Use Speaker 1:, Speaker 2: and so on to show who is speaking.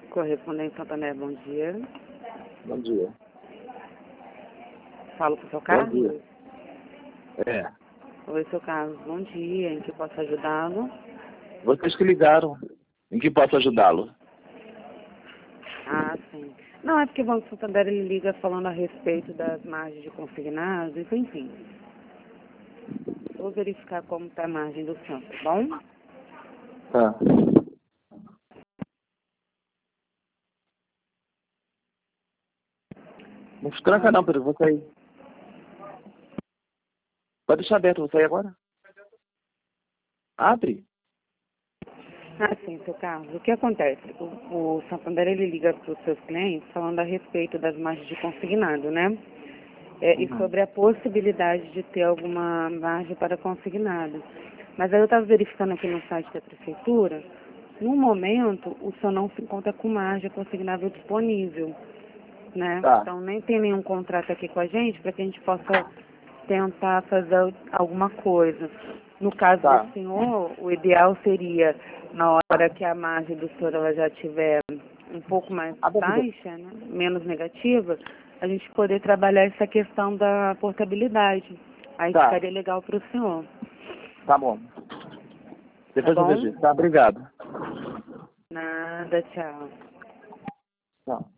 Speaker 1: Correspondente Santander, bom dia.
Speaker 2: Bom dia.
Speaker 1: Falo com o seu
Speaker 2: Bom
Speaker 1: Carlos?
Speaker 2: dia. É.
Speaker 1: Oi, seu Carlos, bom dia. Em que posso ajudá-lo?
Speaker 2: Vocês que ligaram. Em que posso ajudá-lo?
Speaker 1: Ah, sim. Não, é porque o Banco Santander ele liga falando a respeito das margens de consignados, enfim. Vou verificar como está a margem do senhor, tá bom?
Speaker 2: Tá. Não se tranca não, Pedro. Vou sair. Pode deixar aberto. Vou sair agora. Abre.
Speaker 1: Ah, sim, seu Carlos. O que acontece? O Santander ele liga para os seus clientes falando a respeito das margens de consignado, né? E sobre a possibilidade de ter alguma margem para consignado. Mas aí eu estava verificando aqui no site da prefeitura, no momento o senhor não se encontra com margem consignável disponível, né?
Speaker 2: Tá.
Speaker 1: Então nem tem nenhum contrato aqui com a gente para que a gente possa tentar fazer alguma coisa. No caso
Speaker 2: Tá.
Speaker 1: do senhor, o ideal seria, na hora que a margem do senhor ela já tiver um pouco mais baixa, né, menos negativa, a gente poder trabalhar essa questão da portabilidade. Aí
Speaker 2: Tá.
Speaker 1: ficaria legal para o senhor.
Speaker 2: Tá bom. Depois
Speaker 1: Tá
Speaker 2: eu
Speaker 1: bom?
Speaker 2: vejo isso. Tá, obrigado.
Speaker 1: Nada, tchau.
Speaker 2: Tchau.